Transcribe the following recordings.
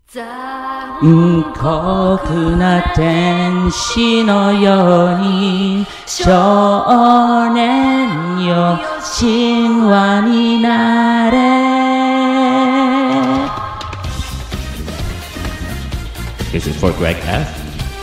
残酷な天使のように少年よ神話になれ。 This is for Greg F.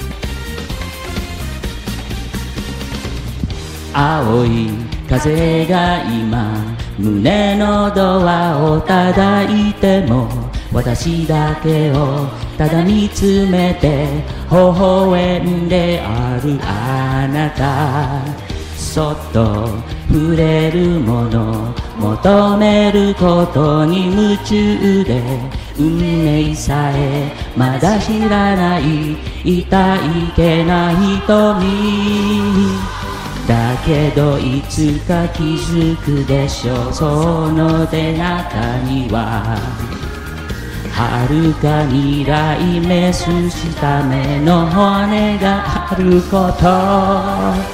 青い風が今胸のドアを叩いても私だけをただ見つめて微笑んであるあなた。そっと触れるもの求めることに夢中で運命さえまだ知らない痛いけな瞳だけどいつか気づくでしょう。その手中には遥か未来メスした目の骨があること。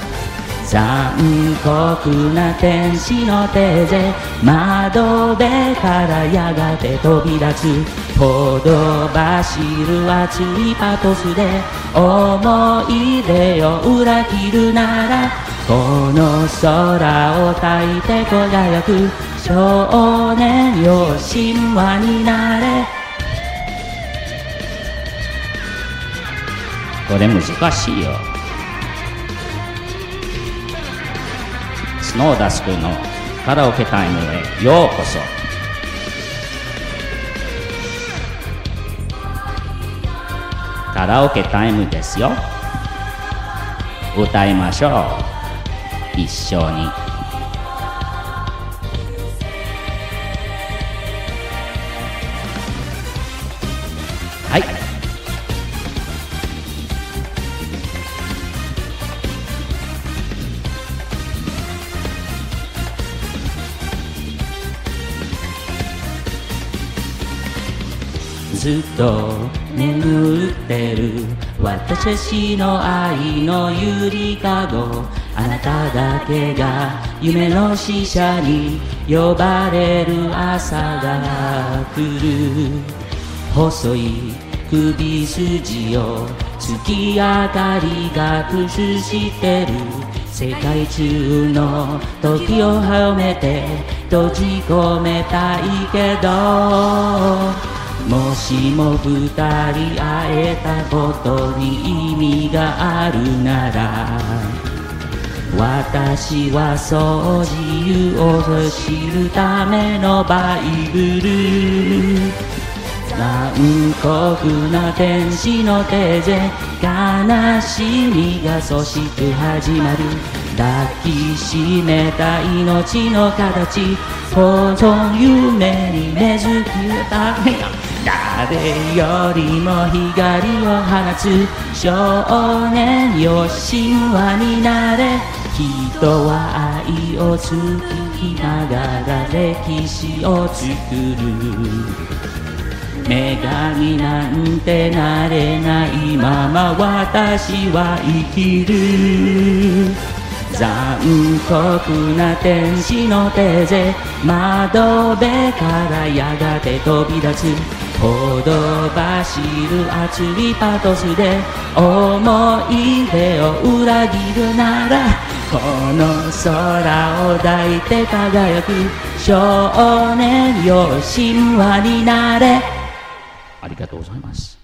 残酷な天使の手で窓辺からやがて飛び立つほど走る熱いパトスで思い出を裏切るならこの空を焚いて輝く少年よ神話になれ。 これ難しいよ。スノーダスクのカラオケタイムへようこそ。カラオケタイムですよ。歌いましょう一緒に。はい。 ずっと眠ってる私の愛のゆりかごあなただけが夢の使者に呼ばれる朝が来る。細い首筋を月明かりが映してる世界中の時をはめて閉じ込めたいけどもしも二人会えたことに意味があるなら私はそう自由を知るためのバイブル。残酷な天使の手で悲しみがそして始まる。抱きしめた命の形この夢に根付くため誰よりも光を放つ少年よ神話になれ。人は愛を作りながら歴史を作る。女神なんてなれないまま私は生きる。残酷な天使の手で窓辺からやがて飛び立つほど走る熱いパトスで思い出を裏切るならこの空を抱いて輝く少年よ神話になれ。 ありがとうございます。